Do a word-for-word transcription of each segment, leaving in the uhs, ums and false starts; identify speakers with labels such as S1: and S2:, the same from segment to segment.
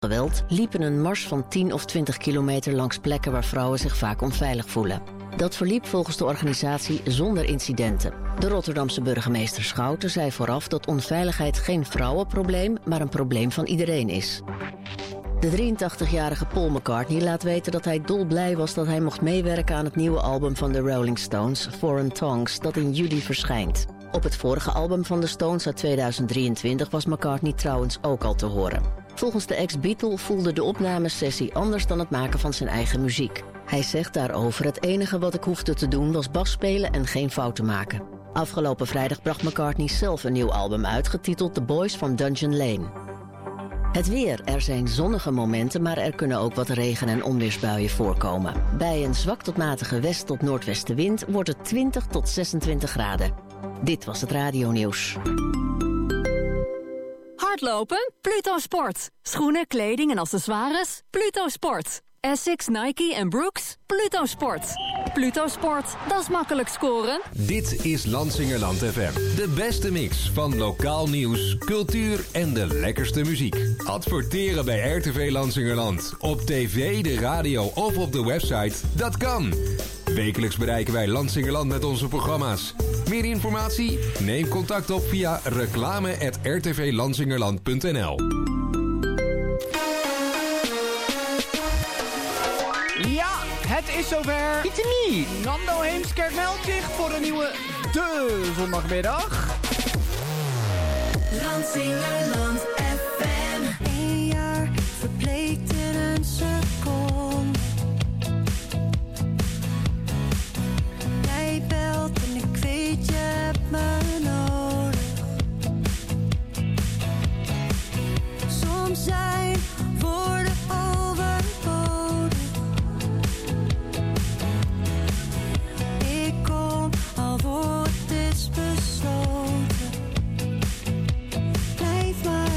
S1: geweld liepen een mars van tien of twintig kilometer langs plekken waar vrouwen zich vaak onveilig voelen. Dat verliep volgens de organisatie zonder incidenten. De Rotterdamse burgemeester Schouten zei vooraf dat onveiligheid geen vrouwenprobleem, maar een probleem van iedereen is. De drieëntachtigjarige Paul McCartney laat weten dat hij dolblij was dat hij mocht meewerken aan het nieuwe album van de Rolling Stones, Foreign Tongues, dat in juli verschijnt. Op het vorige album van de Stones uit tweeduizend drieëntwintig was McCartney trouwens ook al te horen. Volgens de ex-Beatle voelde de opnamesessie anders dan het maken van zijn eigen muziek. Hij zegt daarover: het enige wat ik hoefde te doen was bas spelen en geen fouten maken. Afgelopen vrijdag bracht McCartney zelf een nieuw album uit, getiteld The Boys from Dungeon Lane. Het weer. Er zijn zonnige momenten, maar er kunnen ook wat regen- en onweersbuien voorkomen. Bij een zwak tot matige west- tot noordwestenwind wordt het twintig tot zesentwintig graden. Dit was het radionieuws.
S2: Hardlopen? Pluto Sport. Schoenen, kleding en accessoires? Pluto Sport. Essex, Nike en Brooks? Pluto Sport. Pluto Sport, dat is makkelijk scoren.
S3: Dit is Lansingerland F M. De beste mix van lokaal nieuws, cultuur en de lekkerste muziek. Adverteren bij R T V Lansingerland. Op tv, de radio of op de website. Dat kan. Wekelijks bereiken wij Lansingerland met onze programma's. Meer informatie? Neem contact op via reclame at r t v lansingerland punt n l.
S4: Ja, het is zover. It's me, Nando Heemskerk meldt zich voor een nieuwe De Zondagmiddag.
S5: Lansingerland F M. Een jaar verbleekt in een seconde. Jij belt en ik weet je hebt me nodig. Soms zijn woorden overbodig. Ik kom al voor het is besloten. Blijf maar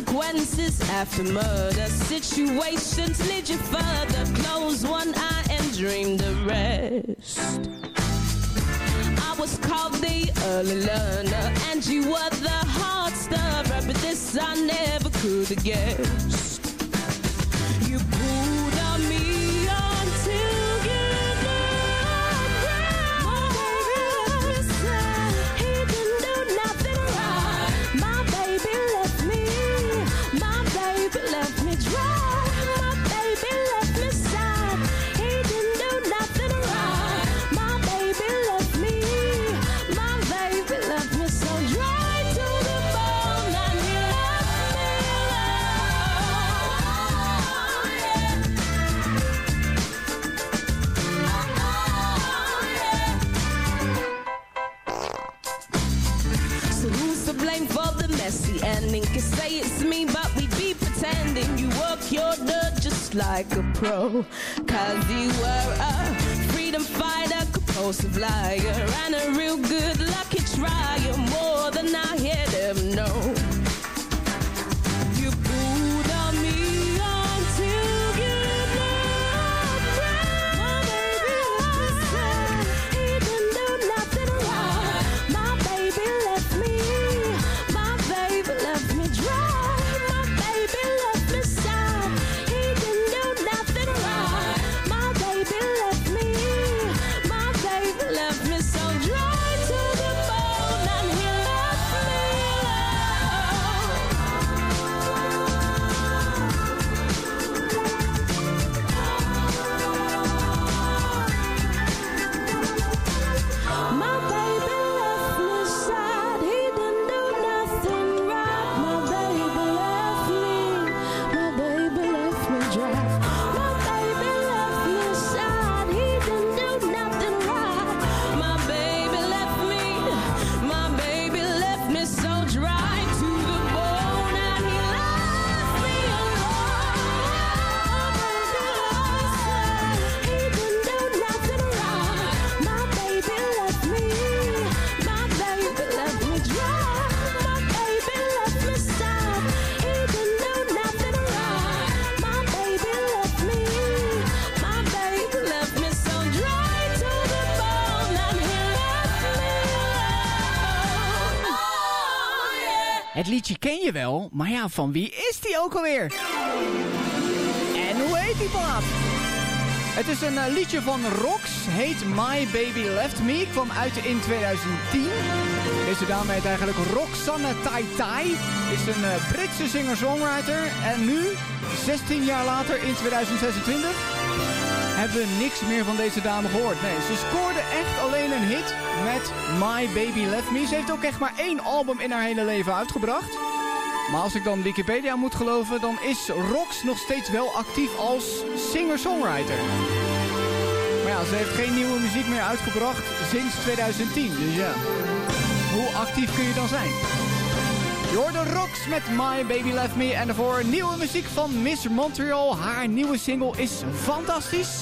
S6: consequences after murder. Situations lead you further. Close one eye and dream the rest. I was called the early learner, and you were the hard stirrer, but this I never could have guessed. You pulled on me until you loved me. He didn't do nothing wrong. My baby left me. My baby left me dry. My baby left me sad. He didn't do nothing wrong. My baby left me. My baby left me so dry to the bone, and he left me alone. So who's to blame for the messy ending? Can say it's me, but we be pretending. You work your dirt just like a pro, cause you were a freedom fighter, compulsive liar, and a real good lucky trier, more than I had ever known. You pulled on me until you loved me. My baby said he didn't do nothing wrong. My baby left me. My baby left me dry. My baby left me sad. He didn't do nothing wrong. My baby left me. My baby left me so dry to the bone, and he left me alone. My baby left me sad. He didn't do nothing right. My baby left me. My baby left me dry. My baby left me sad. He didn't do nothing right. My baby left me. My baby left me so dry to the bone, and he left me alone. He didn't do nothing wrong. My baby left me. My baby left me dry. My baby left me sad. He didn't do nothing wrong. My baby left me. My baby left me so dry to the bone, and he left me alone.
S4: Het liedje ken je wel, maar ja, van wie is die ook alweer? En hoe heet die plaat? Het is een uh, liedje van Rox, heet My Baby Left Me, kwam uit in tweeduizend tien. Deze dame heet eigenlijk Roxanne Tai Tai, is een uh, Britse singer-songwriter. En nu, zestien jaar later in tweeduizend zesentwintig, hebben we niks meer van deze dame gehoord. Nee, ze scoorde echt alleen een hit met My Baby Left Me. Ze heeft ook echt maar één album in haar hele leven uitgebracht. Maar als ik dan Wikipedia moet geloven, dan is Rox nog steeds wel actief als singer-songwriter. Maar ja, ze heeft geen nieuwe muziek meer uitgebracht sinds tweeduizend tien. Dus ja, hoe actief kun je dan zijn? Je hoorde Rox met My Baby Left Me en daarvoor nieuwe muziek van Miss Montreal. Haar nieuwe single is fantastisch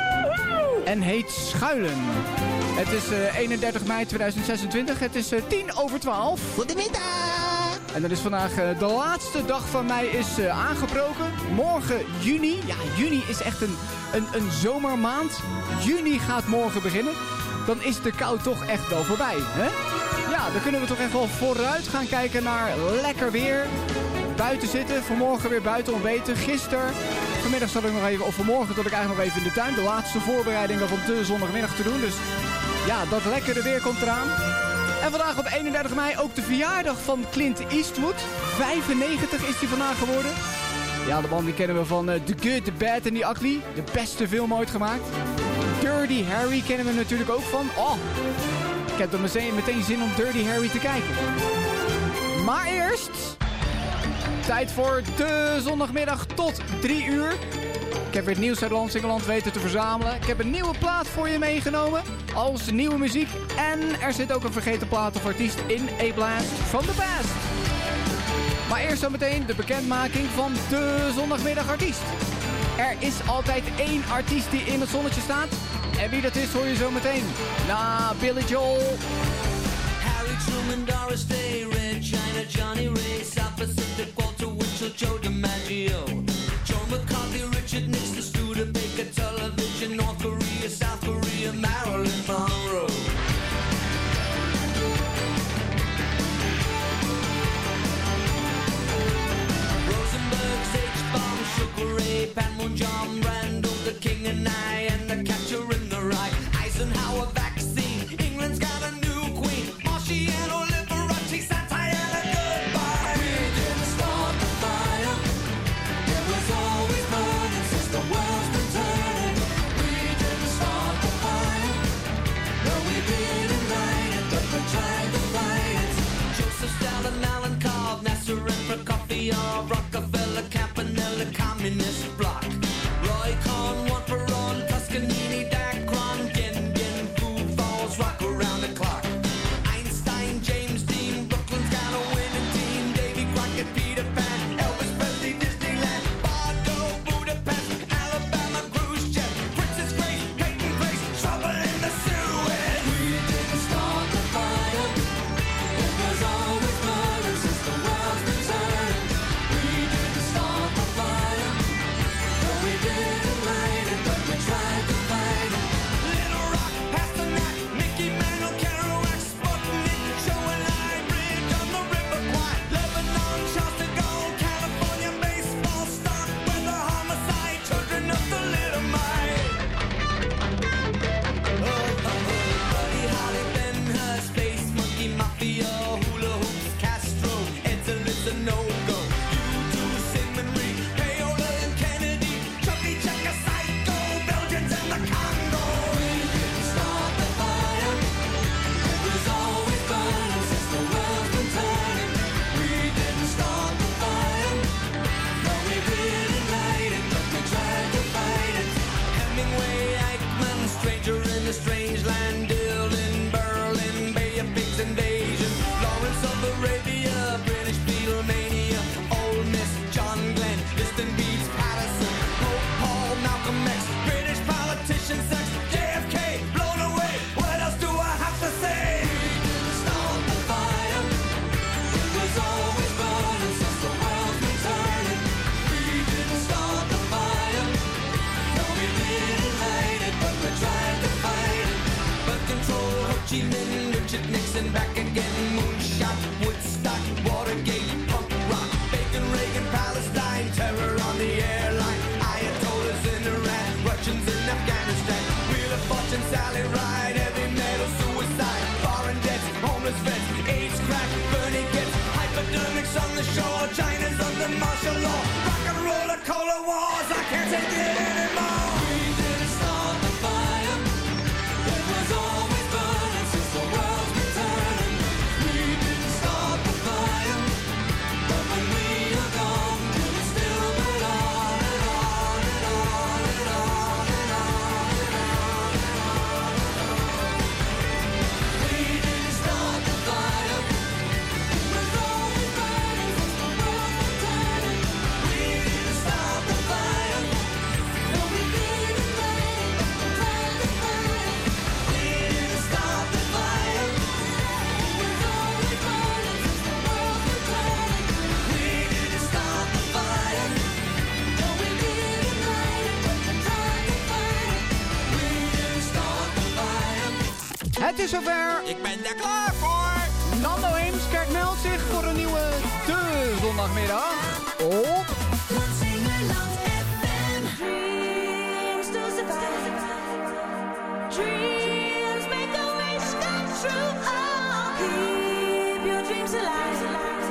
S4: en heet Schuilen. Het is uh, eenendertig mei tweeduizend zesentwintig, het is uh, tien over twaalf.
S7: Goedemiddag!
S4: En dat is vandaag uh, de laatste dag van mei is uh, aangebroken. Morgen juni. Ja, juni is echt een, een, een zomermaand. Juni gaat morgen beginnen. Dan is de kou toch echt wel voorbij, hè? Ja, dan kunnen we toch echt wel vooruit gaan kijken naar lekker weer. Buiten zitten, vanmorgen weer buiten ontbeten. Gisteren, vanmiddag zat ik nog even, of vanmorgen zat ik eigenlijk nog even in de tuin. De laatste voorbereidingen van de zondagmiddag te doen. Dus ja, dat lekkere weer komt eraan. En vandaag op eenendertig mei ook de verjaardag van Clint Eastwood. vijfennegentig is hij vandaag geworden. Ja, de man die kennen we van uh, The Good, The Bad and The Ugly. De beste film ooit gemaakt. Dirty Harry kennen we natuurlijk ook van. Oh, ik heb dan meteen, meteen zin om Dirty Harry te kijken. Maar eerst, tijd voor de zondagmiddag tot drie uur. Ik heb weer het nieuws uit Lansingerland weten te verzamelen. Ik heb een nieuwe plaat voor je meegenomen als nieuwe muziek. En er zit ook een vergeten plaat of artiest in A Blast from the Past. Maar eerst zo meteen de bekendmaking van de zondagmiddagartiest. Er is altijd één artiest die in het zonnetje staat. En wie dat is hoor je zo meteen na Billy Joel.
S5: Harry Truman, Doris Day, Red China, Johnny Ray, South Pacific, Walter Winchell.
S7: Marshall, Joe DiMaggio, Joe McCarthy, Richard Nixon, Studebaker, Television, North Korea, South Korea, Marilyn Monroe. Rosenberg, H-Bomb, Sugar Ray, Panmunjom, Randall, the King and I, and the Catcher in the Rye. Eisenhower vaccine, England's got a new queen, Marciano, Liberace, Santayana, goodbye. We didn't start the fire, it was always burning since the world's been turning. We didn't start the fire, no we didn't light it, but we tried to fight it. Joseph Stalin, Alan Cobb, Nasser and Prokofiev, Rockefeller, Campanella, Communist Bloc, Roy Cohn, one for all, Toscanini, Dacron, Gin Gin, Food Falls, rock around the clock. Einstein, James Dean, Brooklyn's got a winning team, Davy Crockett, Peter Pan, Elvis Presley, Disneyland, Bordeaux, Budapest, Alabama, Khrushchev, Princess Grace, Peyton Grace, trouble in the Suez. We didn't start the fire, it was always burning since the world's been turning. We didn't start the fire, no we didn't light it, but we tried to fight it. Little Rock, Pasternak, Mickey Mantle, Kerouac, Sputnik, Show and Hybrid on the River Kwai, Lebanon, Charles de Gaulle, California, baseball, stock, weather, homicide, children of the Little Mite. Oh, oh, oh, Buddy Holly, Ben Hur, Space Monkey, Mafia, Hula Hoops, Castro, Ed's a no-go. U two, Sigmund Rhee, Payola and Kennedy, Chubby Checker, Psycho, Belgians and the Congo. We didn't start the fire, it was always burning since the world's been turning. We didn't start the fire, no we didn't light it, but we tried to fight it. Hemingway, Eichmann, Stranger in a Strange Land, Dylan, Berlin, Bay of Pigs Invasion, Lawrence of Arabia, British Beatlemania, Ole Miss, John Glenn, Liston Beats, Patterson, Pope Paul, Malcolm X, British politician, sex, J F K, blown away. What else do I have to say? We didn't start the fire, it was always burning since the world's been turning. We didn't start the fire, no we didn't light it, but we tried to fight it. But control, Ho Chi Minh, Richard Nixon, back again, Moonshot, Woodstock, Watergate, punk rock, Bacon, Reagan, Palestine, terror on the airline, Ayatollahs in Iran, Russians in Afghanistan, Wheel of Fortune, Sally Ride, heavy metal, suicide, foreign debts, homeless vets, AIDS, crack, Bernie gets, hypodermics on the shore, China's under martial law, rock and roller, cola wars, I can't take it anymore. We didn't start the fire, it was always burning since the world's been turning. We didn't start the fire, but when we are gone, it will still burn on and on and on and on and on and on and on. We didn't start the fire, it was always burning since the world's been turning. We didn't start the fire, no we didn't light it, but we tried to fight it. We didn't start the fire, it was always burning since the world's been turning. We didn't start the fire, no we didn't light it, but we tried to fight it. We didn't start the fire.
S4: Het is zover.
S7: Ik ben er klaar voor.
S4: Nando Heemskerk meldt zich voor een nieuwe De Zondagmiddag op
S6: Lansingerland F M. Dreams to survive. Dreams make a wish come true. Oh, keep your dreams alive.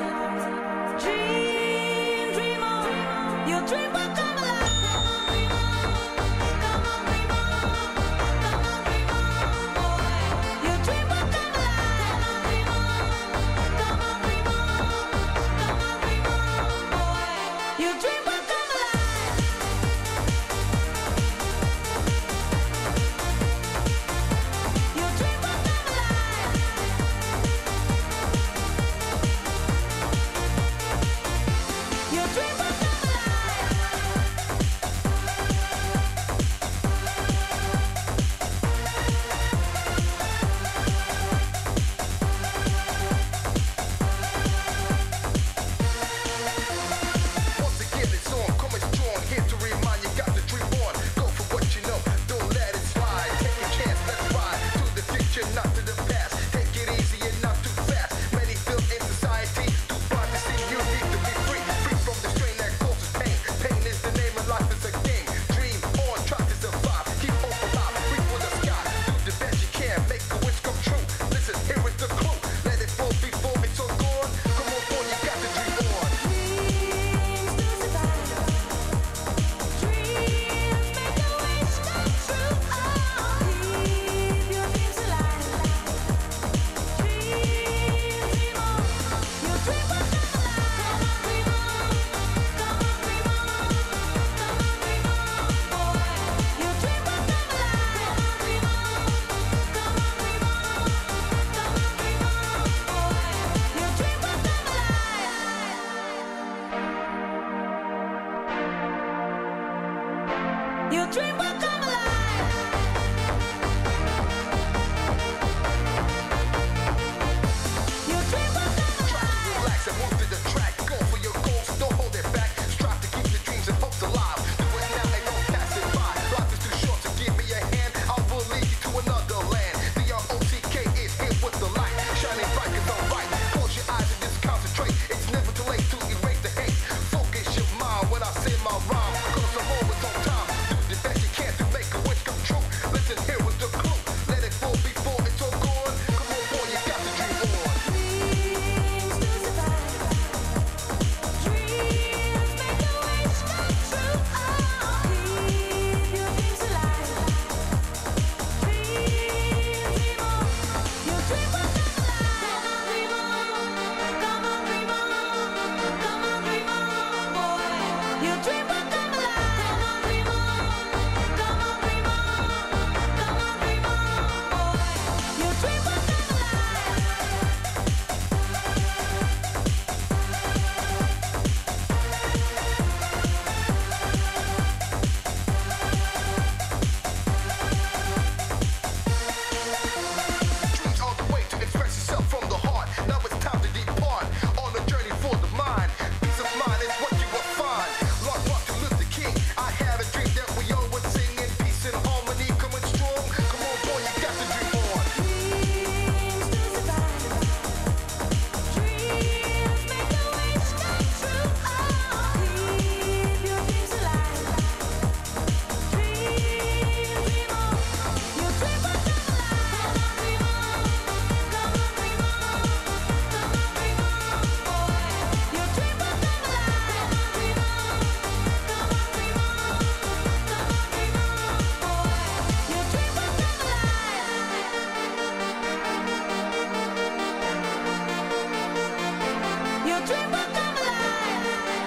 S6: Dream, dream on. Your dream will come alive. Come on, dream on. Come on, dream on, boy. Your dream will come alive. Come on, dream on. Come on, dream on, boy. Your dream will come alive. Your dream will come alive. Your dream will come alive. Your dream will come alive. Your dream will come alive.
S8: Relax and move to the track. Go for your goals, don't hold it back. Strive to keep your dreams and hopes alive. Do it now and don't pass it by. Life is too short to give me a hand. I will lead you to another land. The R O C K is here with the light. Shining bright is alright. Close your eyes and just concentrate. It's never too late to erase the hate. Focus your mind when I say my rhyme. Cause I'm always on time. Do the best you can to make a wish come true. Listen, here was the clue. Let it fall before it's all gone. Come on, boy, you got to dream on.
S6: Dreams to survive. Dreams make the wish come true. Oh, keep your dreams alive. Dream, dream on. Your dream will come alive. Come on, dream on. Come on, dream on. Come on, dream on, boy. Your dream will come alive. Come on, dream on. Come on, dream on. Come on, dream on, boy. Your dream will come alive.
S8: Dreams are the way to express yourself from the heart. Now it's time to depart on a journey for the mind. Peace of mind is what you will find. Lord Martin Luther King, I have a dream that we all would sing in peace and harmony, coming strong. Come on, boy, you got to dream on.
S6: Dreams to survive. Dreams make the wish come true. Oh, keep your dreams alive. Dream, dream on. Your dream will come alive. Come on, dream on. Come on, dream on. Come on, dream on, boy. Your dream will come alive. Come on, dream on. Come on, dream on. Come on, dream on, boy. Your dream will come alive. Your dream will come alive.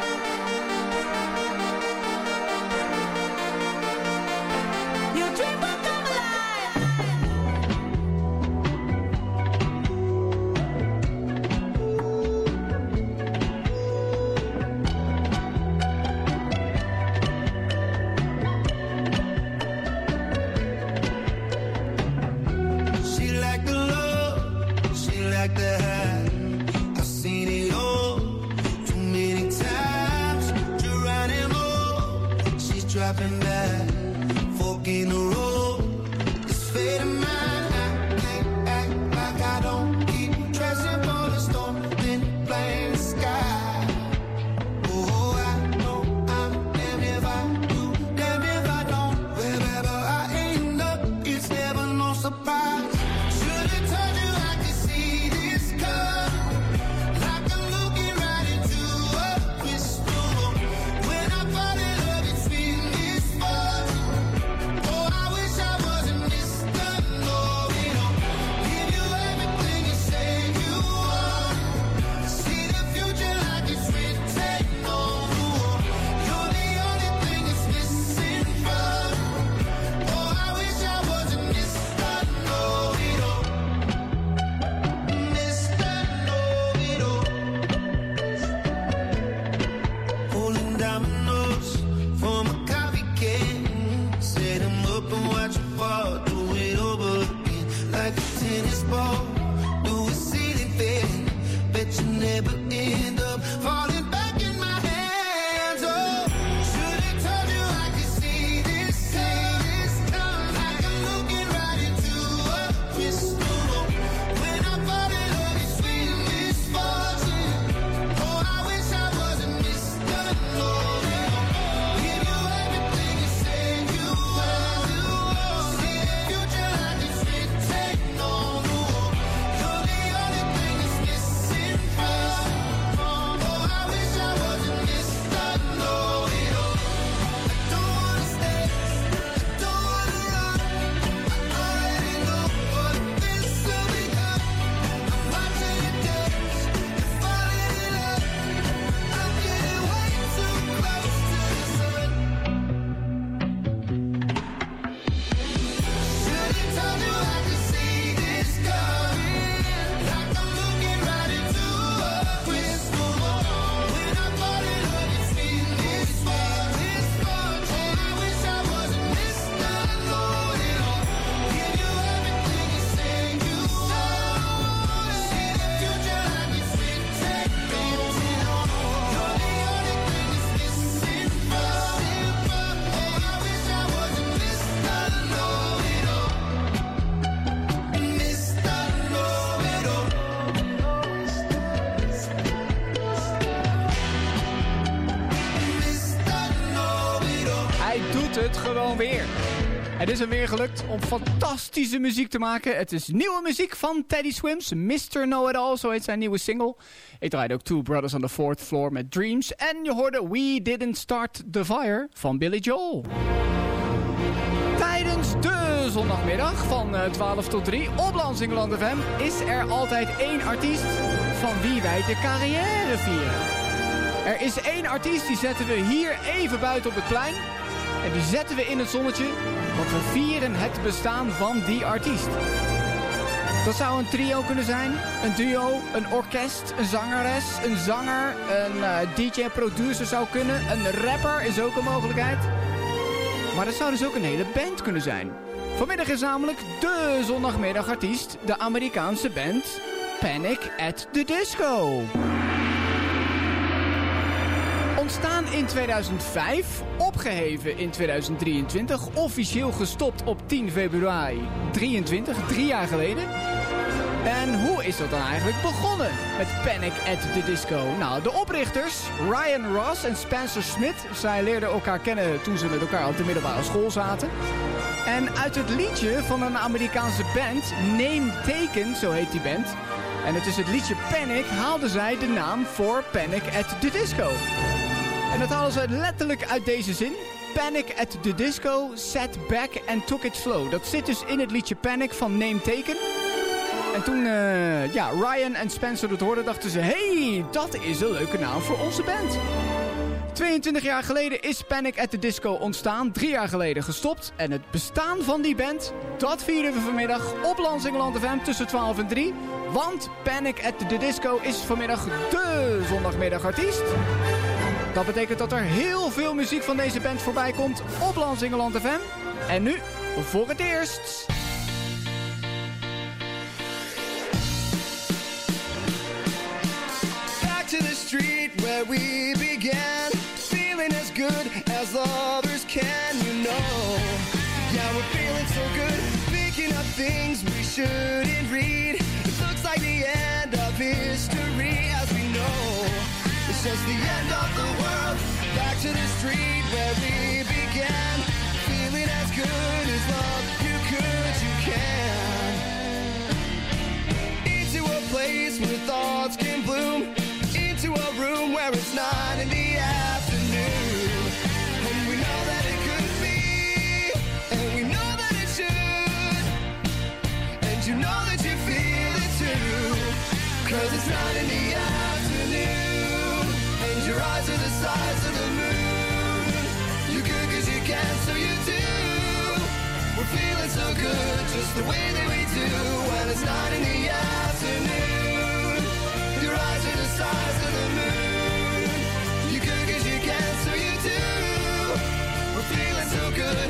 S6: Your dream will come alive.
S7: She like the love, she like the high. I've seen it all too many times. Geronimo, she's dropping that fork in the road. It's fate of mine. I can't act like I don't keep dressing for the storm, then blame the sky. Oh, I know I'm damn if I do, damn if I don't. Wherever I end up, it's never no surprise. Should've told you I could see this coming. Like I'm looking right into a crystal. When I fall in love, it's been this far. Oh, I wish
S4: lukt het gewoon weer. Het is hem weer gelukt om fantastische muziek te maken. Het is nieuwe muziek van Teddy Swims, mister Know-It-All, zo heet zijn nieuwe single. Ik draaide ook Two Brothers on the Fourth Floor met Dreams. En je hoorde We Didn't Start the Fire van Billy Joel. Tijdens de zondagmiddag van twaalf tot drie op Lansingerland F M is er altijd één artiest van wie wij de carrière vieren. Er is één artiest, die zetten we hier even buiten op het plein. En die zetten we in het zonnetje, want we vieren het bestaan van die artiest. Dat zou een trio kunnen zijn, een duo, een orkest, een zangeres, een zanger, een uh, D J-producer zou kunnen, een rapper is ook een mogelijkheid. Maar dat zou dus ook een hele band kunnen zijn. Vanmiddag is namelijk de zondagmiddagartiest, de Amerikaanse band Panic at the Disco. Ontstaan in tweeduizend vijf, opgeheven in tweeduizend drieëntwintig, officieel gestopt op tien februari drieëntwintig, drie jaar geleden. En hoe is dat dan eigenlijk begonnen met Panic at the Disco? Nou, de oprichters, Ryan Ross en Spencer Smith, zij leerden elkaar kennen toen ze met elkaar op de middelbare school zaten. En uit het liedje van een Amerikaanse band, Name Taken, zo heet die band, en het is het liedje Panic, haalden zij de naam voor Panic at the Disco. En dat halen ze letterlijk uit deze zin. Panic at the Disco, sat back and took its flow. Dat zit dus in het liedje Panic van Name Taken. En toen uh, ja, Ryan en Spencer het hoorden, dachten ze, hey, dat is een leuke naam voor onze band. tweeëntwintig jaar geleden is Panic at the Disco ontstaan. Drie jaar geleden gestopt. En het bestaan van die band, dat vieren we vanmiddag op Lansingerland F M tussen twaalf en drie. Want Panic at the Disco is vanmiddag de zondagmiddagartiest. Dat betekent dat er heel veel muziek van deze band voorbij komt op Lansingerland F M. En nu, voor het eerst...
S9: Back to the street where we began, feeling as good as others can, you know. Yeah, we're feeling so good, picking up things we shouldn't read. It looks like the end of history as we know. It's just the end of the world. Back to the street where we began, feeling as good as love you could, you can. Into a place where thoughts can bloom, into a room where it's nine in the afternoon. And we know that it could be, and we know that it should. And you know that you feel it too, cause it's nine in the afternoon. And your eyes are the size of the moon. You could cause you can, so you do. We're feeling so good, just the way that we do. When it's nine in the afternoon, your eyes are the size of the moon. You could cause you can, so you do. We're feeling so good.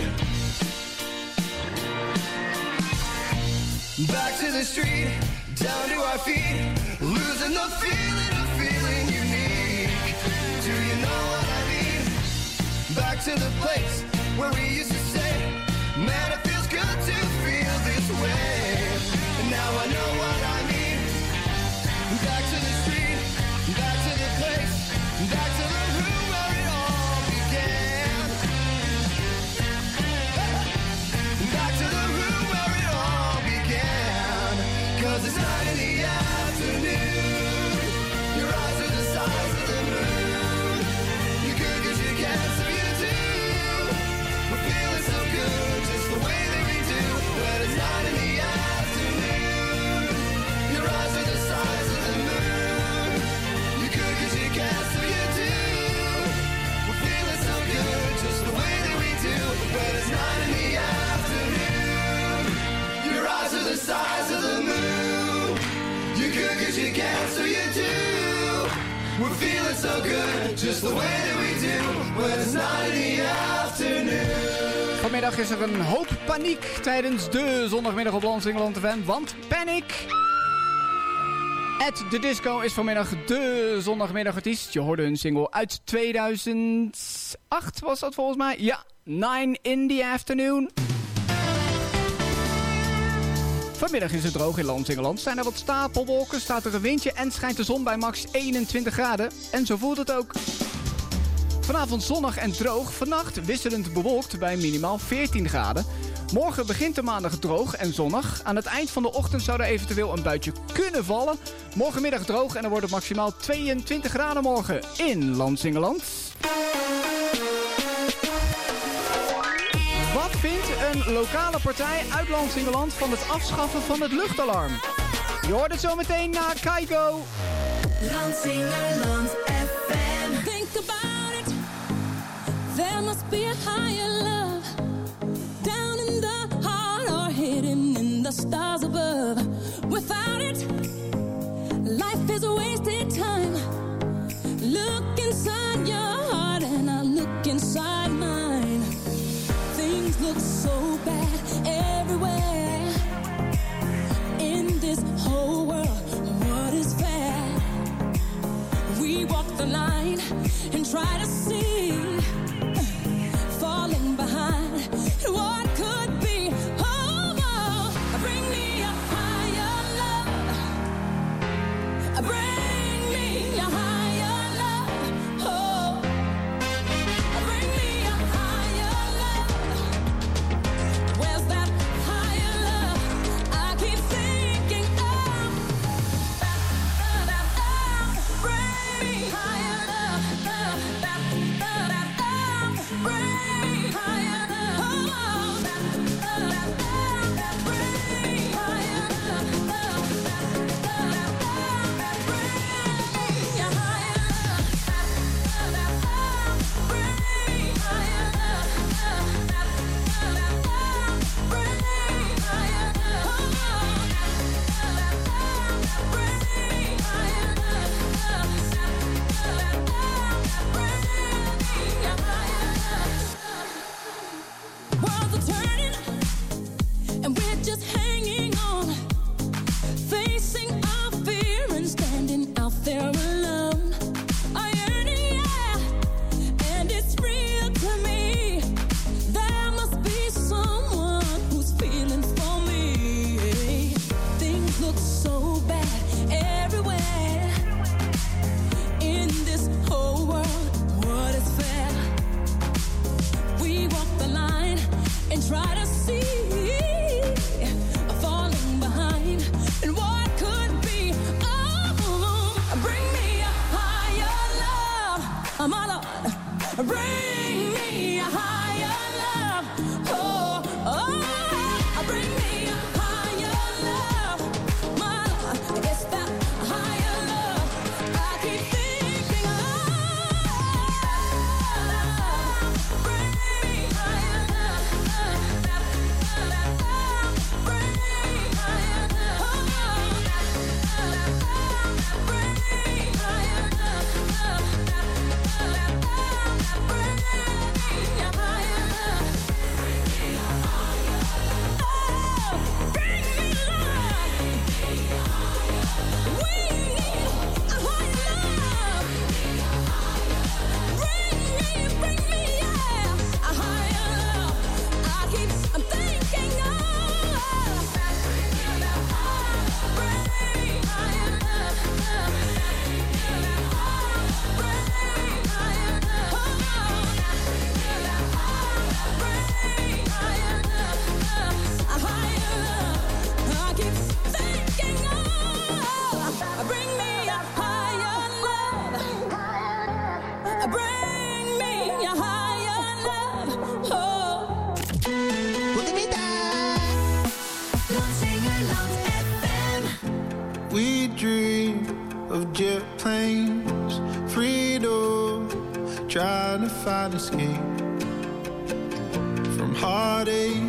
S9: Back to the street, down to our feet, losing the feeling of feeling unique. Do you know what I mean? Back to the place where we used to say, man, it feels good to feel this way. And now I know what I mean. Back to the street, back to the place, back to the room where it all began. Back to the room where it all began. Cause it's nine in the afternoon. Your eyes are the size of the moon. You could cause you can, so you do. We're feeling so good, just the way that we do. When it's nine in the afternoon. Your eyes are the size of the moon. You could cause you can, so you do. We're feeling so good, just the way that we do. When it's nine in the afternoon. Your eyes are the size of the moon. You could cause you can, so you do. We're feeling so good, just the way that we do. When it's nine in the afternoon.
S4: Vanmiddag is er een hoop paniek tijdens de zondagmiddag op Lansingerland F M, want Panic at the Disco is vanmiddag de zondagmiddagartiest. Je hoorde hun single uit tweeduizend acht, was dat volgens mij? Ja, nine in the afternoon. Vanmiddag is het droog in Lansingerland. Zijn er wat stapelwolken, staat er een windje en schijnt de zon bij max eenentwintig graden. En zo voelt het ook. Vanavond zonnig en droog. Vannacht wisselend bewolkt bij minimaal veertien graden. Morgen begint de maandag droog en zonnig. Aan het eind van de ochtend zou er eventueel een buitje kunnen vallen. Morgenmiddag droog en dan wordt het maximaal tweeëntwintig graden morgen in Lansingerland. Wat vindt een lokale partij uit Lansingerland van het afschaffen van het luchtalarm? Je hoort het zo meteen na Keigo.
S5: Lansingerland F M.
S6: Think about it. There must be a higher love down in the heart or hidden in the stars above. Without it, life is a wasted time. Look inside your heart and I look inside mine. Things look so bad everywhere in this whole world. What is fair? We walk the line and try to see, falling behind what could be. Oh, oh, bring me a higher love. Bring me a higher love. Oh, bring me a higher love. Where's that higher love? I keep thinking of. Bring me higher love. Bring me higher love. Bring me higher love. Bring me higher love. Worlds are turning, and we're just hanging on, facing our fear and standing out there alone. I yearn, yeah, and it's real to me. There must be someone who's feeling for me. Things look so bad everywhere in this whole world. What is fair? We walk the line and try to see, falling behind and what could be. Oh, bring me a higher love, my Lord. Bring me a higher love. Oh, oh, bring me a higher love, my Lord. It's that higher love I keep thinking of. Bring me higher love. Bring me higher love. Bring me higher love.
S10: We dream of jet planes, freedom, trying to find escape from heartache.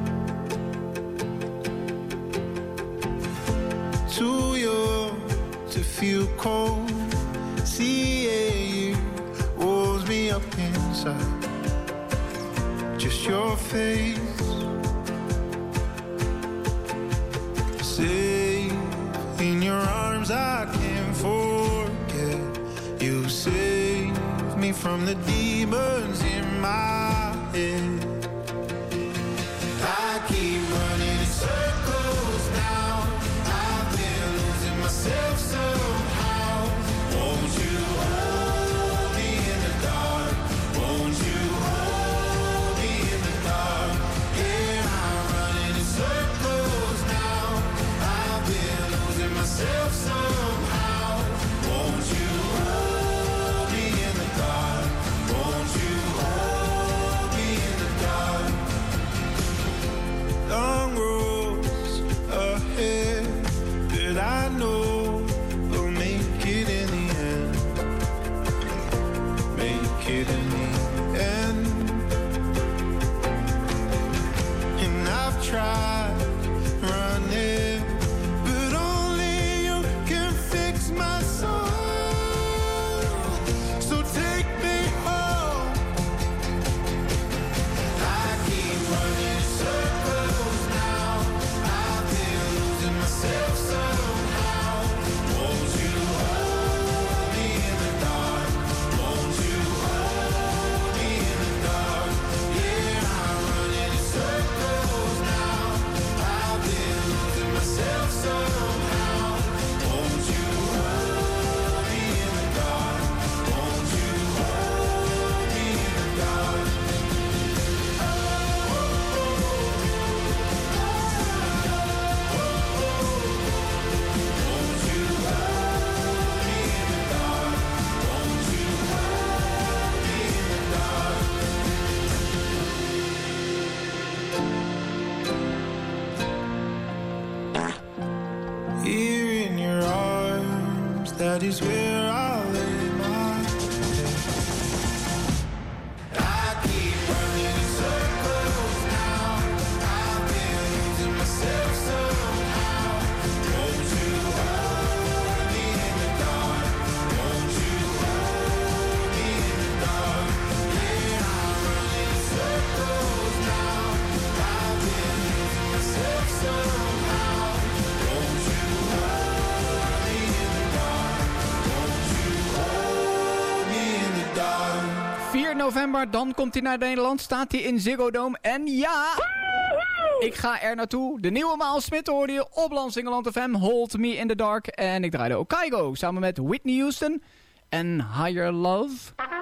S10: Too young to feel cold, seeing you warms me up inside. Just your face, safe in your arms, I can't forget. You saved me from the demons in my head. I keep running in circles now. I've been losing myself somehow. Won't you hold me in the dark? that is where I'll lay my head. I keep running in circles now. I've been losing myself somehow. Won't you hold me in the dark? Won't you hold me in the dark? Yeah, I'm running in circles now. I've been losing myself somehow. Won't you hold me in the dark? Won't you hold me in the dark?
S4: vier november, dan komt hij naar Nederland. Staat hij in Ziggo Dome. En ja, ik ga er naartoe. De nieuwe Miles Smith hoorde je op Lansingerland F M. Hold Me in the Dark. En ik draaide ook Kygo samen met Whitney Houston en Higher Love.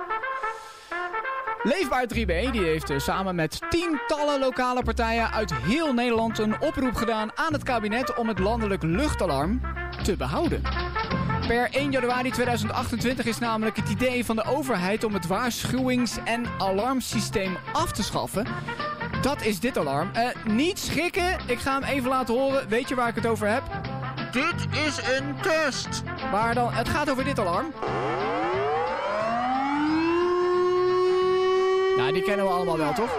S4: Leefbaar drie B die heeft samen met tientallen lokale partijen uit heel Nederland een oproep gedaan aan het kabinet om het landelijk luchtalarm te behouden. Per één januari tweeduizend achtentwintig is namelijk het idee van de overheid om het waarschuwings- en alarmsysteem af te schaffen. Dat is dit alarm. Uh, niet schrikken, ik ga hem even laten horen. Weet je waar ik het over heb? Dit is een test. Maar dan, het gaat over dit alarm. Nou, die kennen we allemaal wel, toch?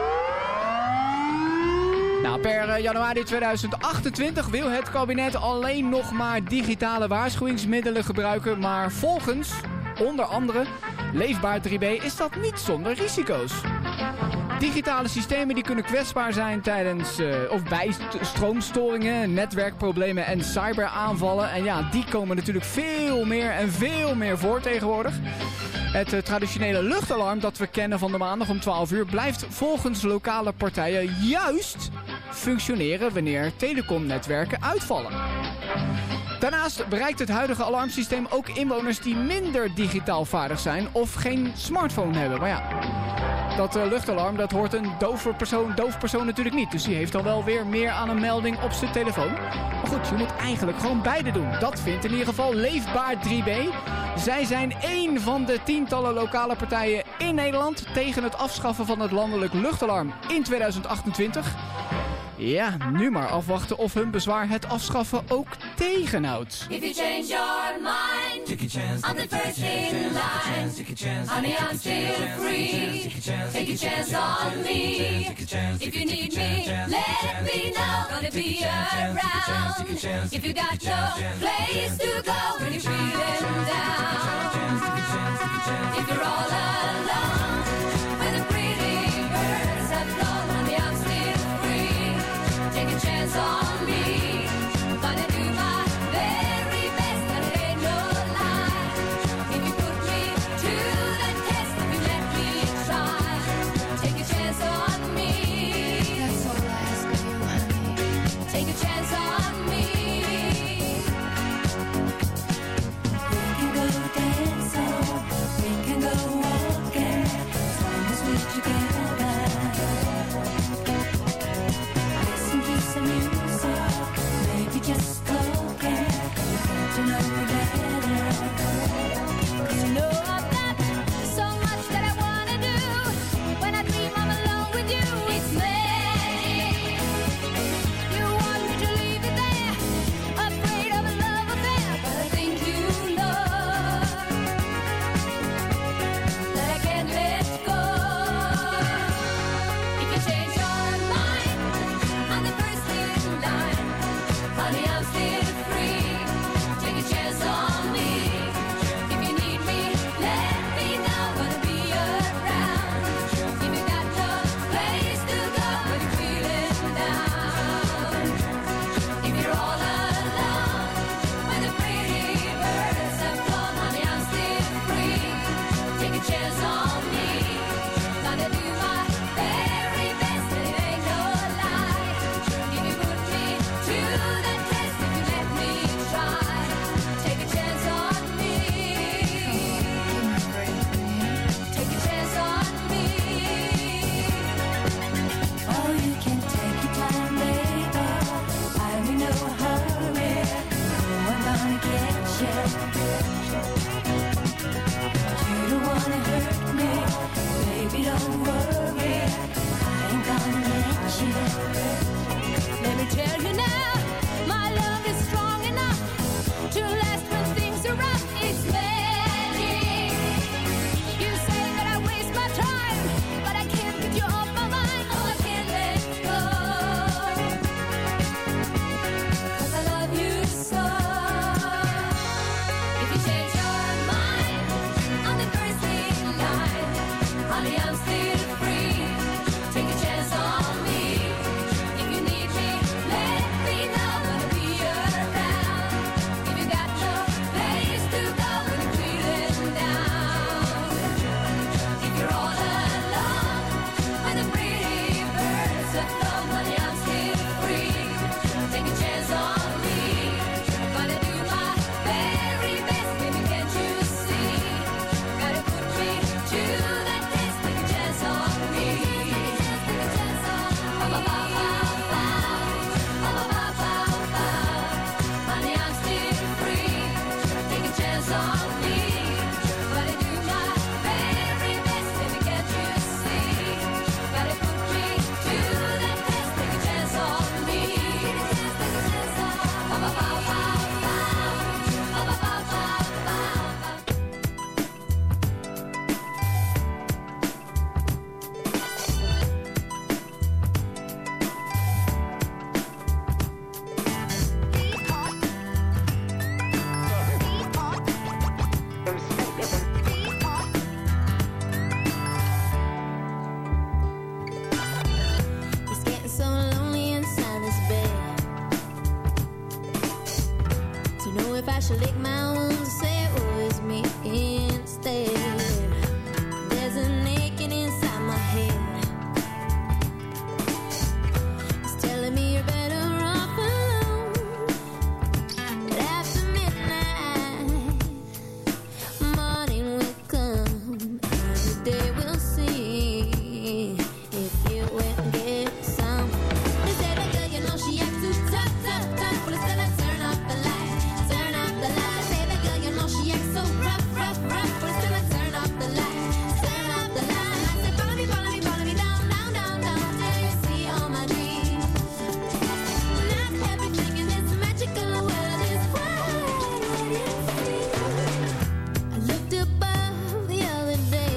S4: Nou, per januari tweeduizend achtentwintig wil het kabinet alleen nog maar digitale waarschuwingsmiddelen gebruiken. Maar volgens, onder andere, Leefbaar drie B is dat niet zonder risico's. Digitale systemen die kunnen kwetsbaar zijn tijdens uh, of bij st- stroomstoringen, netwerkproblemen en cyberaanvallen. En ja, die komen natuurlijk veel meer en veel meer voor tegenwoordig. Het uh, traditionele luchtalarm dat we kennen van de maandag om twaalf uur blijft volgens lokale partijen juist functioneren wanneer telecomnetwerken uitvallen. Daarnaast bereikt het huidige alarmsysteem ook inwoners die minder digitaal vaardig zijn of geen smartphone hebben. Maar ja, dat uh, luchtalarm dat hoort een dove persoon, doof persoon natuurlijk niet. Dus die heeft dan wel weer meer aan een melding op zijn telefoon. Maar goed, je moet eigenlijk gewoon beide doen. Dat vindt in ieder geval Leefbaar drie B. Zij zijn één van de tientallen lokale partijen in Nederland tegen het afschaffen van het landelijk luchtalarm in tweeduizend achtentwintig. Ja, nu maar afwachten of hun bezwaar het afschaffen ook tegenhoudt.
S11: If you change your mind, take a chance, I'm the first in line. Honey, I'm still free. Take a chance on me. If you need me, let me know. Gonna be around. If you got no place to go when you're feeling down. If you're all alone, when the pretty birds have flown, honey, I'm still free. Take a chance on me. Gonna do my very best, and it ain't no lie. If you put me to the test, if you let me try, take a chance on me. That's all I ask of you, honey. Take a chance on me. We can go dance, oh, we can go walk. still free. Take a chance on me. If you need me, let me know. Gonna be around. If you got no place to go when you're feeling down. If you're all alone with the pretty birds that flown, honey, I'm still free. Take a chance on me. Gonna do my very best, baby, can't you see? Gotta put me to that test. Take a chance on me. Take a chance on me. Ba ba ba ba ba ba ba ba ba. Honey, I'm still free. Take a chance on me. Gotta do my very best, baby, can't you see? Gotta put me to that test. Take a chance on me. Take a chance on me. Ba ba ba ba ba ba ba ba ba ba.
S6: It's getting so lonely inside this bed. To know if I should lick my wounds or say it was me instead. There's a naked inside my head. It's telling me you're better off alone. But after midnight, morning will come, and the day will see if you went and get some. They say that girl, you know she acts too tough, tough, tough. But it's still a turn off the light, turn off the light. They say that girl, you know she acts so rough, rough, rough. But it's still a turn off the light, turn off the light. I said, follow me, follow me, follow me down, down, down, down till you see all my dreams. Not everything in this magical world is what it seems. I looked above the other day,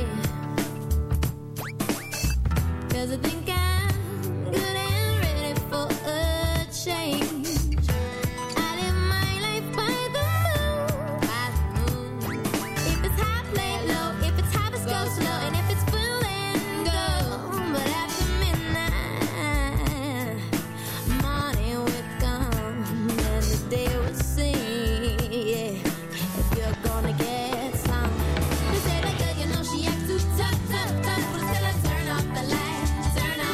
S6: 'cause I think I'm good and ready for a change. I live my life by the moon, by the moon. If it's high, play it low. If it's high, let's go slow. And if it's full, then go. But after midnight, morning will come, and the day will see, yeah, if you're gonna get some. They say that girl, you know she acts too tough, tough, tough. But still I turn off the light, turn off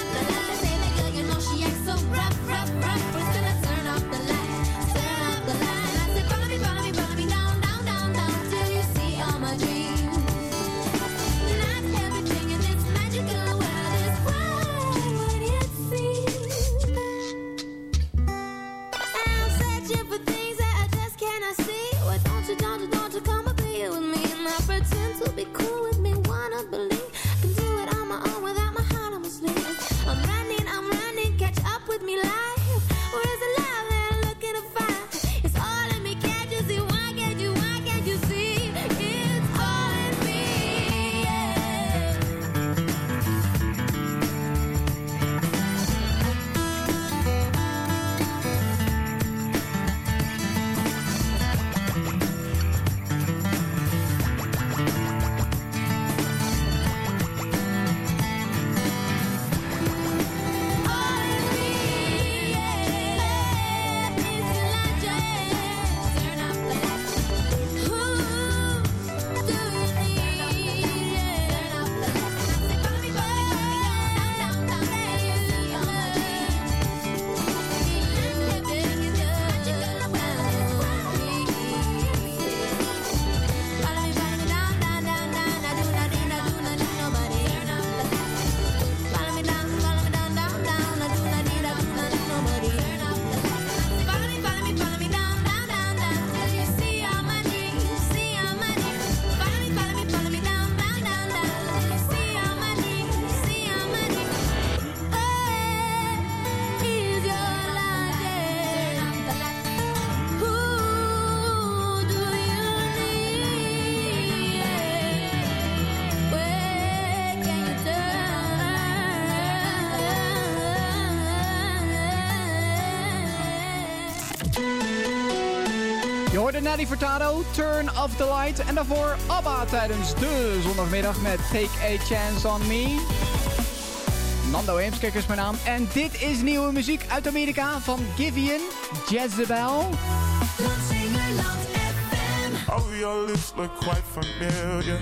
S4: hoorde Nelly Furtado, Turn Off the Light. En daarvoor ABBA tijdens de zondagmiddag met Take a Chance on Me. Nando Heemskerk is mijn naam. En dit is nieuwe muziek uit Amerika van Giveon, Jezebel.
S10: Oh, your lips look quite familiar.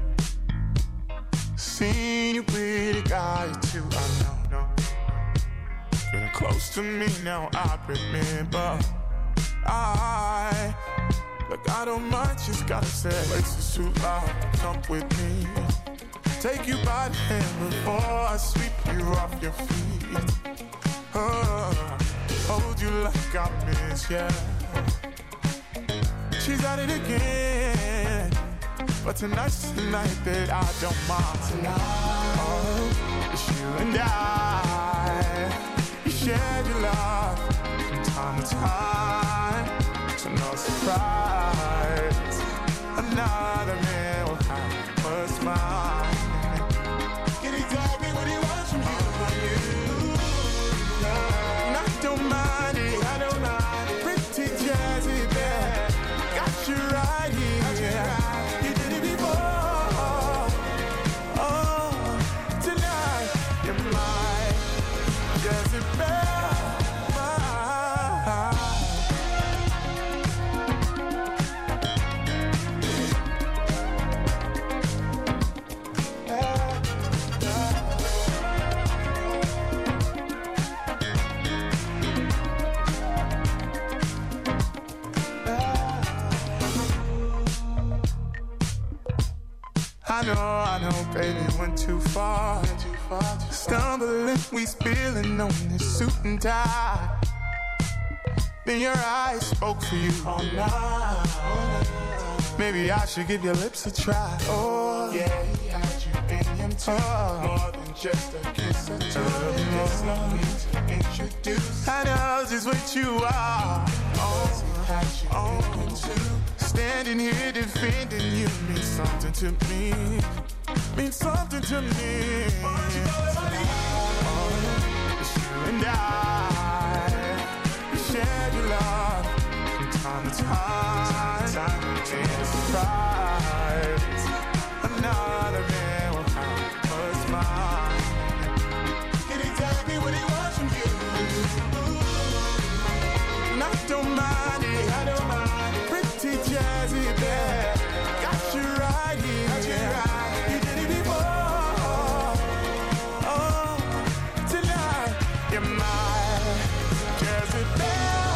S10: Seen you with a guy too, I know, no. Getting close to me now, I remember. I, look, I don't mind, just gotta say, place is too loud, come with me. Take you by the hand before I sweep you off your feet. Uh, hold you like I miss, yeah. She's at it again, but tonight's the night that I don't mind. Tonight, oh, it's you and I. You shared your love from time to time, so no surprise. Another man will have what's mine. Can he tell me what he wants from you? And I don't mind it, I don't mind it. Pretty jazzy, babe. Got you right here. You did it before. Oh, tonight you're mine. Jezebel. I know, I know, baby, went too far. Too far, too Stumbling, we spilling on this suit and tie. Then your eyes spoke for you. Oh, nah. Maybe I should give your lips a try. Oh, yeah, he had you in him too. Oh. More than just a kiss or two. There's no need to introduce. I know just what you are. Oh, he had you in him too. Standing here defending you means something to me. Means something to me. Oh, it's you and I. We shared your love from time to time. time, time and a surprise. Another man will have what's mine. Can he tell me what he wants from you? And I don't mind it. I don't mind. Jazzy, babe. Got you right here. Got you, right. You did it before. Oh, tonight you're mine. Jezebel.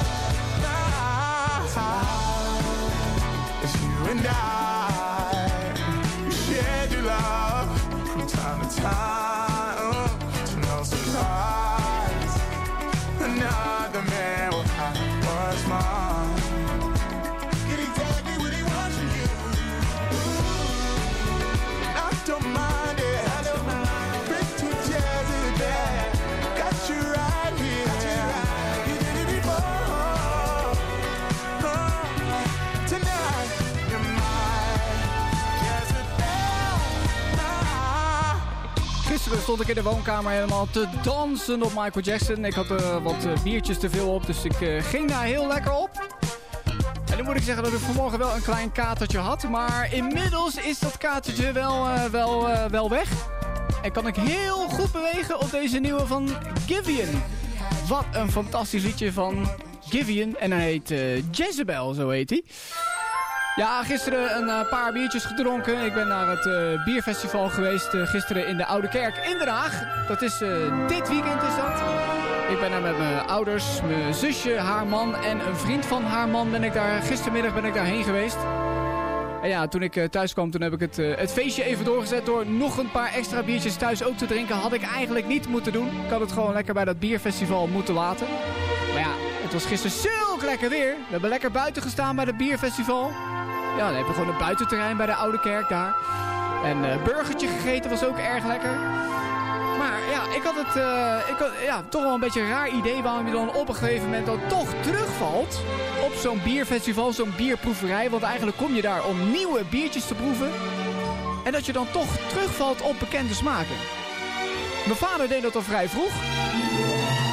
S10: It's you and I. We shared your love from time to time. To no surprise. Another man will have what's mine. Don't mind it, I don't mind. Pretty jazzy, babe. Got you right here. Got you, right. You did it before. Oh, tonight you're mine. Jezebel.
S4: Gisteren stond ik in de woonkamer helemaal te dansen op Michael Jackson. Ik had uh, wat uh, biertjes te veel op, dus ik uh, ging daar heel lekker op. En dan moet ik zeggen dat ik vanmorgen wel een klein katertje had. Maar inmiddels is dat katertje wel, uh, wel, uh, wel weg. En kan ik heel goed bewegen op deze nieuwe van Giveon. Wat een fantastisch liedje van Giveon. En hij heet uh, Jezebel, zo heet hij. Ja, gisteren een uh, paar biertjes gedronken. Ik ben naar het uh, bierfestival geweest. Uh, gisteren in de Oude Kerk in Den Haag. Dat is uh, dit weekend is dat. Ik ben daar met mijn ouders, mijn zusje, haar man en een vriend van haar man ben ik daar. Gistermiddag ben ik daarheen geweest. En ja, toen ik uh, thuis kwam, toen heb ik het, uh, het feestje even doorgezet door nog een paar extra biertjes thuis ook te drinken. Had ik eigenlijk niet moeten doen. Ik had het gewoon lekker bij dat bierfestival moeten laten. Maar ja, het was gisteren zulk lekker weer. We hebben lekker buiten gestaan bij het bierfestival. Ja, dan hebben we gewoon een buitenterrein bij de Oude Kerk daar. En uh, burgertje gegeten was ook erg lekker. Maar ja, ik had het uh, ik had, ja, toch wel een beetje een raar idee waarom je dan op een gegeven moment dan toch terugvalt op zo'n bierfestival, zo'n bierproeverij. Want eigenlijk kom je daar om nieuwe biertjes te proeven. En dat je dan toch terugvalt op bekende smaken. Mijn vader deed dat al vrij vroeg.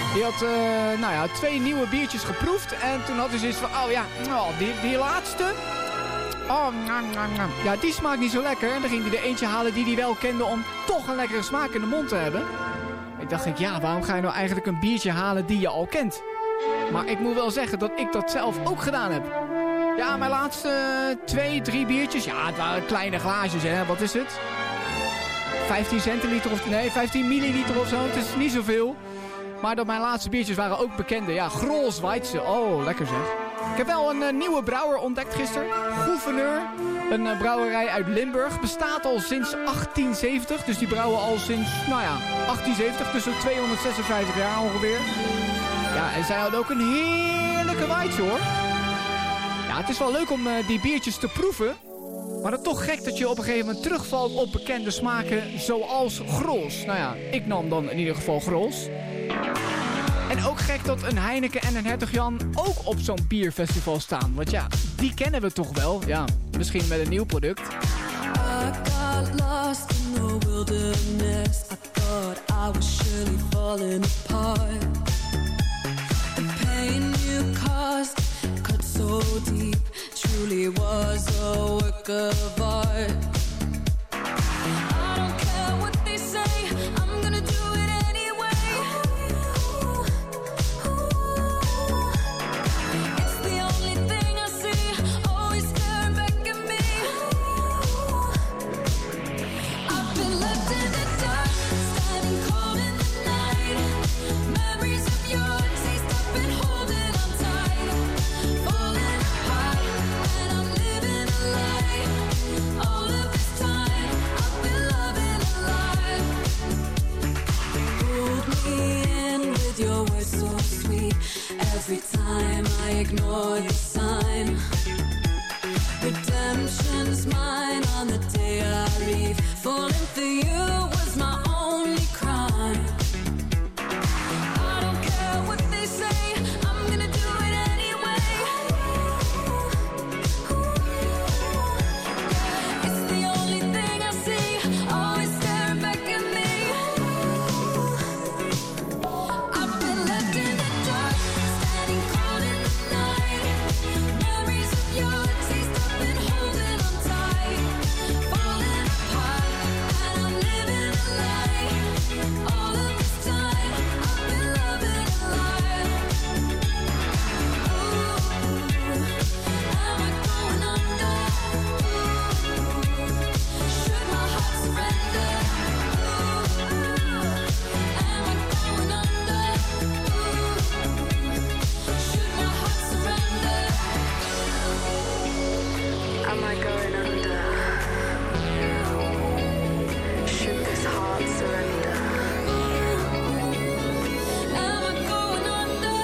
S4: Die had uh, nou ja, twee nieuwe biertjes geproefd. En toen had hij zoiets van, oh ja, oh, die, die laatste. Oh, nam, nam, nam. Ja, die smaakt niet zo lekker. En dan ging hij er eentje halen die hij wel kende om toch een lekkere smaak in de mond te hebben. Ik dacht, ik, ja, waarom ga je nou eigenlijk een biertje halen die je al kent? Maar ik moet wel zeggen dat ik dat zelf ook gedaan heb. Ja, mijn laatste twee, drie biertjes. Ja, het waren kleine glaasjes, hè. Wat is het? vijftien centiliter of... Nee, vijftien milliliter of zo. Het is niet zoveel. Maar dat mijn laatste biertjes waren ook bekende. Ja, Grolsch Weitze. Oh, lekker zeg. Ik heb wel een uh, nieuwe brouwer ontdekt gisteren. Gouverneur. Een uh, brouwerij uit Limburg. Bestaat al sinds achttien zeventig. Dus die brouwen al sinds, nou ja, achttien zeventig. Dus zo'n tweehonderdzesenvijftig jaar ongeveer. Ja, en zij hadden ook een heerlijke Weitze, hoor. Ja, het is wel leuk om uh, die biertjes te proeven. Maar het is toch gek dat je op een gegeven moment terugvalt op bekende smaken zoals Grolsch. Nou ja, ik nam dan in ieder geval Grolsch. En ook gek dat een Heineken en een Hertog Jan ook op zo'n bierfestival staan. Want ja, die kennen we toch wel. Ja, misschien met een nieuw product.
S5: I got lost in the wilderness. I thought I was surely falling apart. The pain you caused cut so deep. Truly was a work of art. I don't care what they say, I'm gonna do it anyway. It's the only thing I see, always staring back at me. I've been left in the dark, standing cold in the night. Memories of your taste, I've been holding on tight. Falling apart, and I'm living a lie. All of this time, I've been loving alive. Pulled me in with your words so sweet. Every time I ignore the sign. Redemption's mine on the day I leave. Falling for you was my only crime. I don't care what they say, I'm gonna do it anyway. It's the only thing I see, always staring back at me. I've been left in the dark, standing cold in the night. Memories of your taste, I've been holding on tight. Falling apart, and I'm living a lie. All of this time, I've been loving alive. Ooh, am I going under? Ooh, should my heart surrender? Ooh, am I going under? Ooh, should my heart surrender? Am I going under? Should this heart surrender? Am I going under?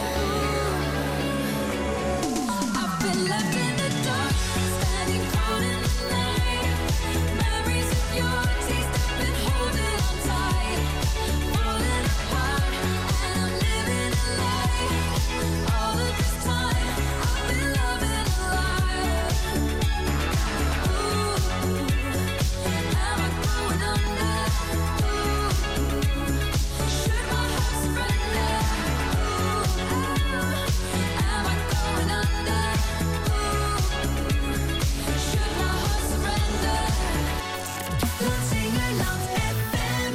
S5: I've been left in the dark, standing cold in the night. Memories of your taste, I've been holding on tight. Falling apart, and I'm living a lie. All of this time, I've been loving alive. Ooh, am I going under? Ooh, should my heart surrender? Ooh, am I going under? Ooh, should my heart surrender? Lansingerland F M.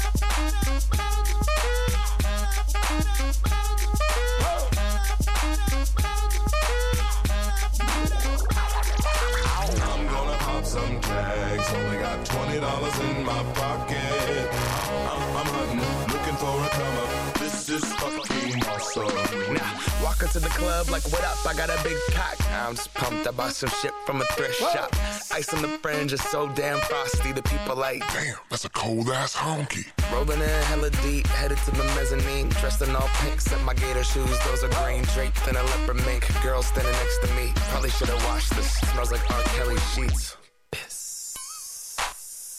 S10: I'm gonna pop some tags. Only got twenty dollars in my pocket. I'm, I'm hunting, looking for a come up. This is fucking awesome.
S12: Nah, walk into the club like, what up? I got a big cock. I'm just pumped. I bought some shit from a thrift shop. Ice on the fringe is so damn frosty. The people like,
S10: Damn, that's a cold ass honky.
S12: rolling in hella deep, headed to the mezzanine. Dressed in all pink, set my gator shoes. Those are green, draped in a leopard mink. Girl standing next to me. Probably should've washed this. Smells like R. Kelly sheets. Piss.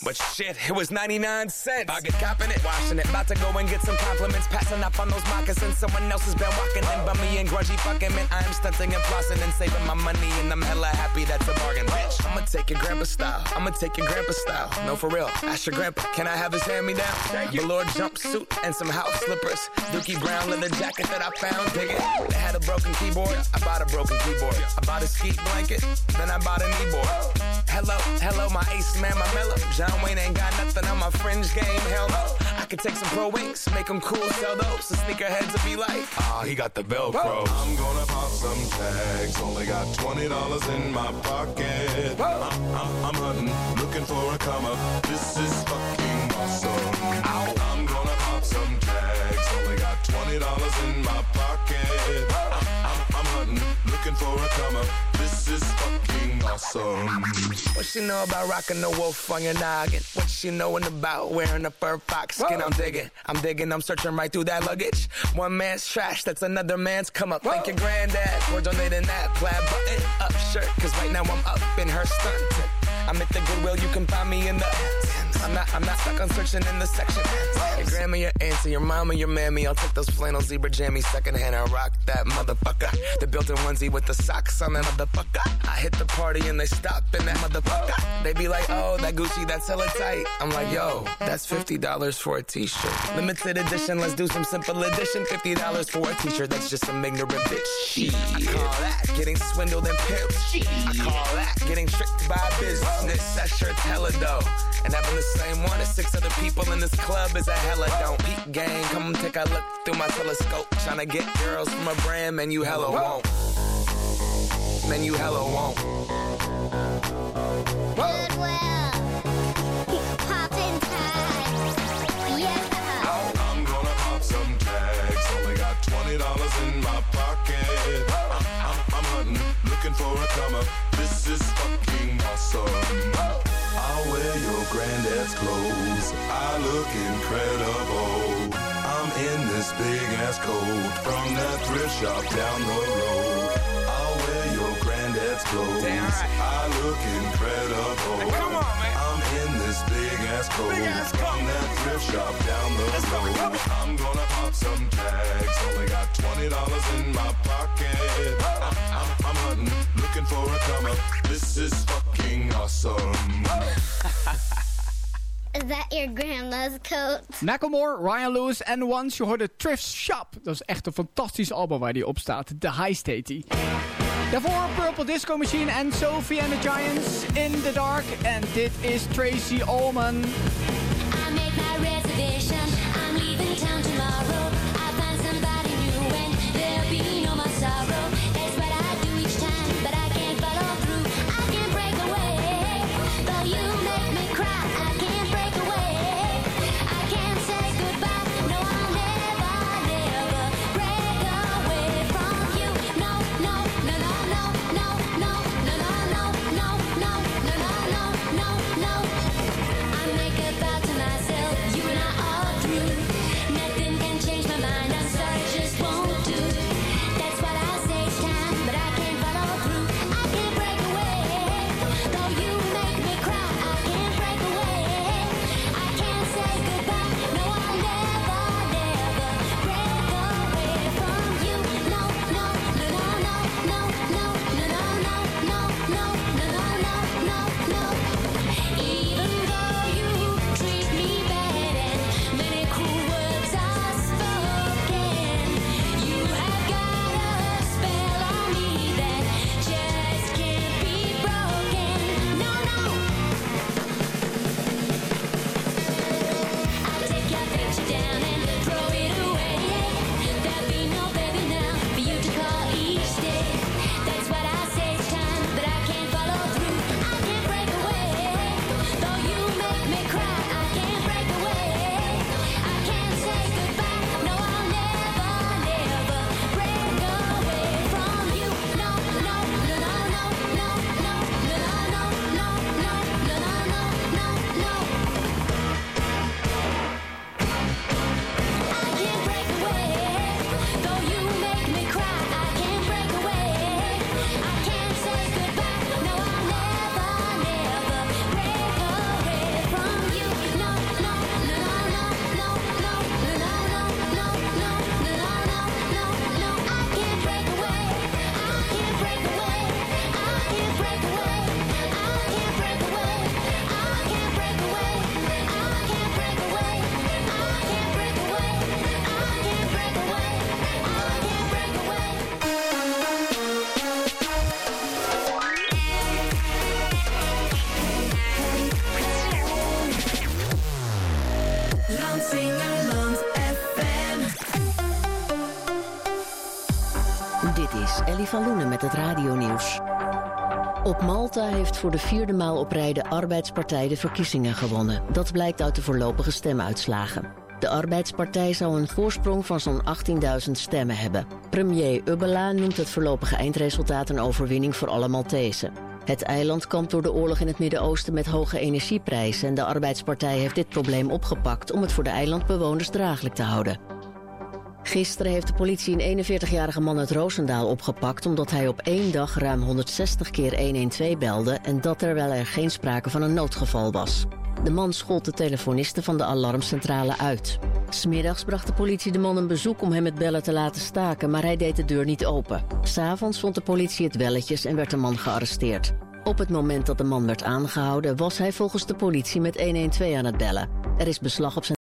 S12: But shit, it was ninety-nine cents. I get copping it, washing it. About to go and get some compliments. Passing up on those moccasins. Someone else has been walking in. Bummy and grungy fucking man. I am stunting and flossing and saving my money. And I'm hella happy that's a bargain, bitch. I'ma take your grandpa style. I'ma take your grandpa style. No, for real. Ask your grandpa, can I have his hand-me-down? Velour jumpsuit and some house slippers. Dookie brown leather jacket that I found. Dig it. They had a broken keyboard. I bought a broken keyboard. I bought a ski blanket. Then I bought a kneeboard. Hello, hello, my ace man, my mellow. John Wayne ain't got nothing on my fringe game. Hell no. I could take some pro wings, make them cool, sell those. The sneakerheads will be like, ah, oh, he got the Velcro.
S10: I'm gonna pop some tags. Only got twenty dollars in my pocket. I'm, I'm, I'm hunting, looking for a come up. This is fucking awesome. Ow. I'm gonna pop some tags. Only got twenty dollars in my pocket. I'm, I'm, I'm hunting, looking for a come up. This is fucking awesome.
S12: What she know about rocking the wolf on your noggin? What she knowin' about wearing a fur fox skin? Whoa. I'm digging, I'm digging, I'm searching right through that luggage. One man's trash, that's another man's come up. Whoa. Thank your granddad for donating that plaid button up shirt. Cause right now I'm up in her stunt. I'm at the Goodwill, you can find me in the I'm not, I'm not stuck on searching in the section. Your grandma, your auntie, your mama, your mammy. I'll take those flannel zebra jammies secondhand and rock that motherfucker. The built-in onesie with the socks on that motherfucker. I hit the party and they stop in that motherfucker. They be like, oh, that Gucci, that's hella tight. I'm like, yo, that's fifty dollars for a t-shirt. Limited edition, let's do some simple edition. fifty dollars for a t-shirt, that's just some ignorant bitch. Shit. I call that getting swindled and pimped. I call that getting tricked by business. That shirt's hella dope. And having the same one as six other people in this club is a hella don't. Peak gang, come take a look through my telescope. Tryna get girls from a brand, man, you hella won't. Man, you hella won't.
S13: Goodwill. Poppin' tags. Yeah.
S10: I'm gonna pop some tags. Only got twenty dollars in my pocket. I'm, I'm, I'm hunting, looking for a come up. This is fucking awesome. I'll wear your granddad's clothes. I look incredible. I'm in this big ass coat from that thrift shop down the road. I'll wear your granddad's clothes. Damn right. I look incredible. Hey, come on, man. I'm in this big ass coat big ass from that thrift shop down the Let's road. Go, I'm gonna pop some tags. Only got twenty dollars in my pocket. I'm, I'm, I'm hunting, looking for a come up. This is fucking awesome.
S13: Is that your grandma's coat?
S4: Macklemore, Ryan Lewis en Once. Je hoorde Thrift Shop. Dat is echt een fantastisch album waar die op staat. The Heist heet die. Daarvoor Purple Disco Machine en Sophie and the Giants in the Dark. En dit is Tracy Ullman.
S14: I make my reservation. I'm leaving town tomorrow. I find somebody new and there'll be no more sorrow. That's what I do each time, but I can't follow through. I can't break away. Though you make me cry, I can't break away. I can't say goodbye. No, I'll never, never break away from you. No, no, no, no, no, no, no, no, no, no, no, no, no, no, no, no. I make a vow to myself, you and I are through. Nothing can change my mind. I'm sorry, just won't do. That's what I say each time, but I can't follow through. I can't break away. Though you make me cry, I can't break away. I can't say goodbye. No, I'll never, never break away from you. No, no, no, no, no, no, no, no, no, no, no, no, no, no, no, no. Even though you treat me bad and many cruel
S1: is Ellie van Loenen met het radionieuws. Op Malta heeft voor de vierde maal op rij de Arbeidspartij de verkiezingen gewonnen. Dat blijkt uit de voorlopige stemuitslagen. De Arbeidspartij zou een voorsprong van zo'n achttienduizend stemmen hebben. Premier Ubbela noemt het voorlopige eindresultaat een overwinning voor alle Maltezen. Het eiland kampt door de oorlog in het Midden-Oosten met hoge energieprijzen en de Arbeidspartij heeft dit probleem opgepakt om het voor de eilandbewoners draaglijk te houden. Gisteren heeft de politie een eenenveertigjarige man uit Roosendaal opgepakt omdat hij op één dag ruim honderdzestig keer honderdtwaalf belde en dat terwijl er geen sprake van een noodgeval was. De man schold de telefoniste van de alarmcentrale uit. 'S Middags bracht de politie de man een bezoek om hem het bellen te laten staken, maar hij deed de deur niet open. 'S Avonds vond de politie het welletjes en werd de man gearresteerd. Op het moment dat de man werd aangehouden was hij volgens de politie met honderdtwaalf aan het bellen. Er is beslag op zijn